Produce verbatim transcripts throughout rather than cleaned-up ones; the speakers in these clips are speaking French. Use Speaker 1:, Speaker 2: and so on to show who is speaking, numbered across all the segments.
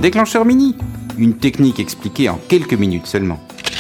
Speaker 1: Déclencheur mini, une technique expliquée en quelques minutes seulement.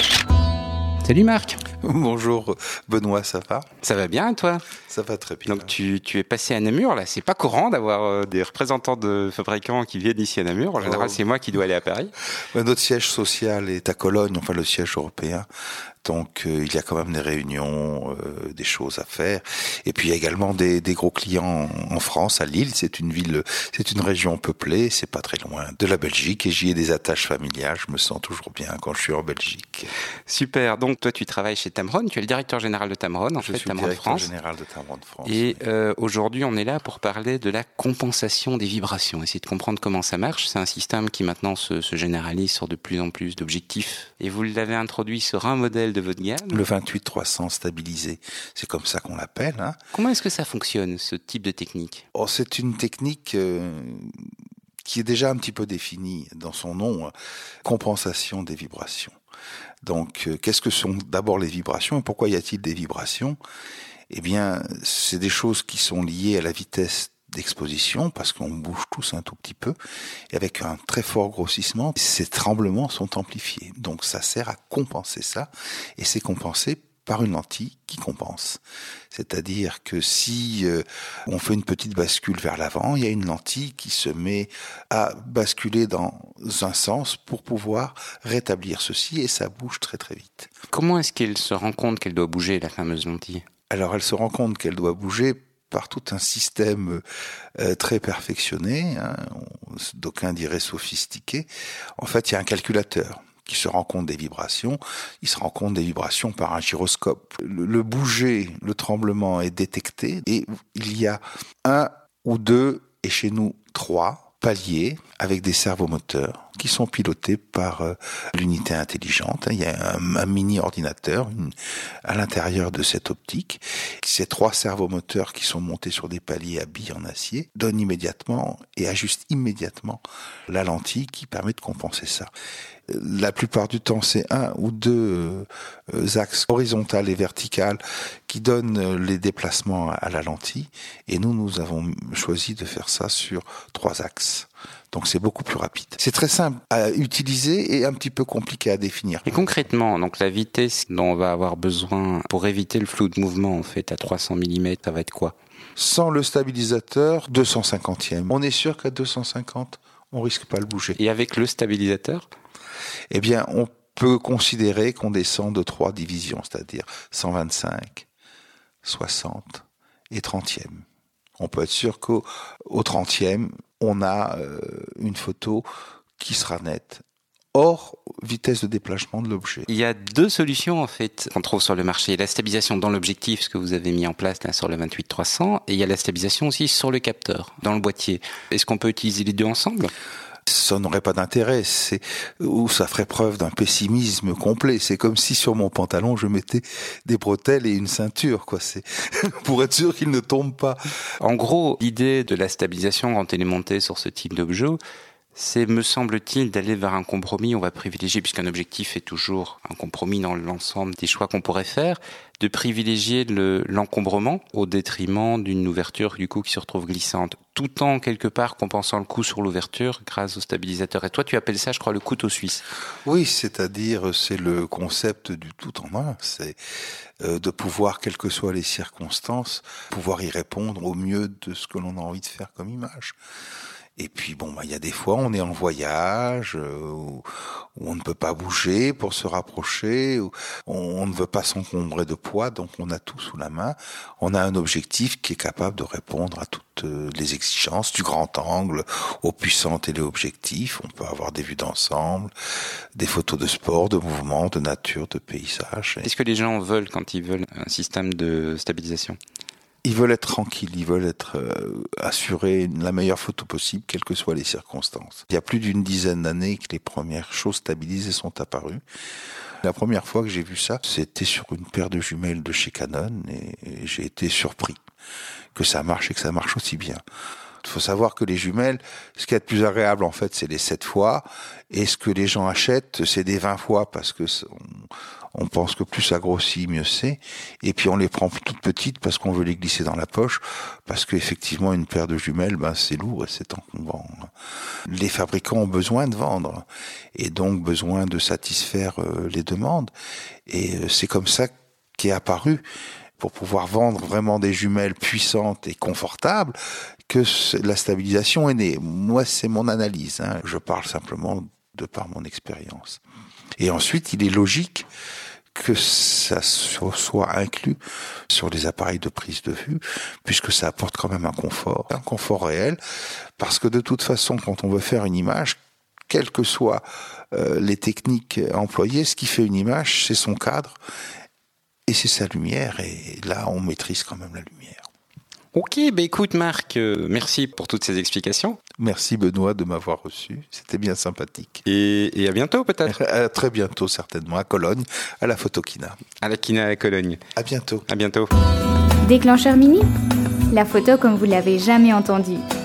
Speaker 1: Salut Marc.
Speaker 2: Bonjour Benoît, ça va ?
Speaker 1: Ça va bien et toi ?
Speaker 2: Ça va très bien.
Speaker 1: Donc tu, tu es passé à Namur, là, c'est pas courant d'avoir euh, des représentants de fabricants qui viennent ici à Namur. En général,
Speaker 2: oh.
Speaker 1: c'est moi qui dois aller à Paris.
Speaker 2: Ben, notre siège social est à Cologne, enfin le siège européen. Donc euh, il y a quand même des réunions, euh, des choses à faire. Et puis il y a également des, des gros clients en France, à Lille. C'est une ville, c'est une région peuplée, c'est pas très loin de la Belgique. Et j'y ai des attaches familiales. Je me sens toujours bien quand je suis en Belgique.
Speaker 1: Super. Donc toi, tu travailles chez Tamron. Tu es le directeur général de Tamron, en
Speaker 2: je
Speaker 1: fait,
Speaker 2: suis
Speaker 1: Tamron
Speaker 2: directeur
Speaker 1: France.
Speaker 2: général de Tamron France.
Speaker 1: Et euh, aujourd'hui, on est là pour parler de la compensation des vibrations. Essayer de comprendre comment ça marche. C'est un système qui maintenant se, se généralise sur de plus en plus d'objectifs. Et vous l'avez introduit sur un modèle de votre gamme.
Speaker 2: Le vingt-huit trois cents stabilisé, c'est comme ça qu'on l'appelle. Hein.
Speaker 1: Comment est-ce que ça fonctionne, ce type de technique ?
Speaker 2: Oh, c'est une technique euh, qui est déjà un petit peu définie dans son nom, euh, compensation des vibrations. Donc, euh, qu'est-ce que sont d'abord les vibrations et pourquoi y a-t-il des vibrations ? Eh bien, c'est des choses qui sont liées à la vitesse d'exposition, parce qu'on bouge tous un tout petit peu, et avec un très fort grossissement, ces tremblements sont amplifiés. Donc ça sert à compenser ça, et c'est compensé par une lentille qui compense. C'est-à-dire que si euh, on fait une petite bascule vers l'avant, il y a une lentille qui se met à basculer dans un sens pour pouvoir rétablir ceci, et ça bouge très très vite.
Speaker 1: Comment est-ce qu'elle se rend compte qu'elle doit bouger, la fameuse lentille ?
Speaker 2: Alors elle se rend compte qu'elle doit bouger par tout un système euh, très perfectionné, hein, d'aucuns diraient sophistiqué. En fait, il y a un calculateur qui se rend compte des vibrations. Il se rend compte des vibrations par un gyroscope. Le, le bouger, le tremblement est détecté et il y a un ou deux, et chez nous trois, paliers avec des servomoteurs qui sont pilotés par euh, l'unité intelligente. Il y a un, un mini-ordinateur une, à l'intérieur de cette optique. Ces trois servomoteurs qui sont montés sur des paliers à billes en acier donnent immédiatement et ajustent immédiatement la lentille qui permet de compenser ça. La plupart du temps, c'est un ou deux euh, axes horizontal et vertical qui donnent les déplacements à la lentille. Et nous, nous avons choisi de faire ça sur trois axes. Donc c'est beaucoup plus rapide. C'est très simple à utiliser et un petit peu compliqué à définir.
Speaker 1: Et concrètement, donc la vitesse dont on va avoir besoin pour éviter le flou de mouvement, en fait, à trois cents millimètres, ça va être quoi ?
Speaker 2: Sans le stabilisateur, deux cent cinquantième. On est sûr qu'à deux cent cinquante, on risque pas de bouger.
Speaker 1: Et avec le stabilisateur ?
Speaker 2: Eh bien, on peut considérer qu'on descend de trois divisions, c'est-à-dire cent vingt-cinq, soixante et trentième. On peut être sûr qu'au au trentième, on a euh, une photo qui sera nette, hors vitesse de déplacement de l'objet.
Speaker 1: Il y a deux solutions en fait qu'on trouve sur le marché. La stabilisation dans l'objectif, ce que vous avez mis en place là sur le vingt-huit trois cents, et il y a la stabilisation aussi sur le capteur, dans le boîtier. Est-ce qu'on peut utiliser les deux ensemble ?
Speaker 2: Ça n'aurait pas d'intérêt, c'est ou ça ferait preuve d'un pessimisme complet. C'est comme si sur mon pantalon je mettais des bretelles et une ceinture, quoi. C'est pour être sûr qu'il ne tombe pas.
Speaker 1: En gros, l'idée de la stabilisation quand elle est montée sur ce type d'objet, c'est, me semble-t-il, d'aller vers un compromis. On va privilégier, puisqu'un objectif est toujours un compromis dans l'ensemble des choix qu'on pourrait faire, de privilégier le, l'encombrement au détriment d'une ouverture du coup qui se retrouve glissante, tout en quelque part compensant le coup sur l'ouverture grâce au stabilisateur. Et toi, tu appelles ça, je crois, le couteau suisse.
Speaker 2: Oui, c'est-à-dire c'est le concept du tout en un. C'est euh, de pouvoir, quelles que soient les circonstances, pouvoir y répondre au mieux de ce que l'on a envie de faire comme image. Et puis bon, bah il y a des fois on est en voyage euh, où, où on ne peut pas bouger pour se rapprocher, où on, on ne veut pas s'encombrer de poids, donc on a tout sous la main. On a un objectif qui est capable de répondre à toutes les exigences, du grand angle au puissant téléobjectif. On peut avoir des vues d'ensemble, des photos de sport, de mouvement, de nature, de paysage.
Speaker 1: Qu'est-ce que les gens veulent quand ils veulent un système de stabilisation ?
Speaker 2: Ils veulent être tranquilles, ils veulent être euh, assurés la meilleure photo possible, quelles que soient les circonstances. Il y a plus d'une dizaine d'années que les premières choses stabilisées sont apparues. La première fois que j'ai vu ça, c'était sur une paire de jumelles de chez Canon et, et j'ai été surpris que ça marche et que ça marche aussi bien. Il faut savoir que les jumelles, ce qui est le plus agréable en fait, c'est les sept fois, et ce que les gens achètent, c'est des vingt fois parce que On pense que plus ça grossit, mieux c'est. Et puis on les prend toutes petites parce qu'on veut les glisser dans la poche, parce qu'effectivement une paire de jumelles, ben c'est lourd et c'est temps qu'on vend. Les fabricants ont besoin de vendre et donc besoin de satisfaire euh, les demandes. Et euh, c'est comme ça qu'est apparu, pour pouvoir vendre vraiment des jumelles puissantes et confortables, que la stabilisation est née. Moi, c'est mon analyse. Hein. Je parle simplement de par mon expérience. Et ensuite, il est logique que ça soit inclus sur les appareils de prise de vue, puisque ça apporte quand même un confort, un confort réel, parce que de toute façon, quand on veut faire une image, quelles que soient euh, les techniques employées, ce qui fait une image, c'est son cadre, et c'est sa lumière, et là, on maîtrise quand même la lumière.
Speaker 1: Ok, bah écoute Marc, euh, merci pour toutes ces explications.
Speaker 2: Merci Benoît de m'avoir reçu, c'était bien sympathique.
Speaker 1: Et, et à bientôt peut-être.
Speaker 2: À très bientôt certainement, à Cologne, à la Photokina.
Speaker 1: À la Kina à Cologne.
Speaker 2: À bientôt.
Speaker 1: À bientôt.
Speaker 3: Déclencheur mini, la photo comme vous l'avez jamais entendue.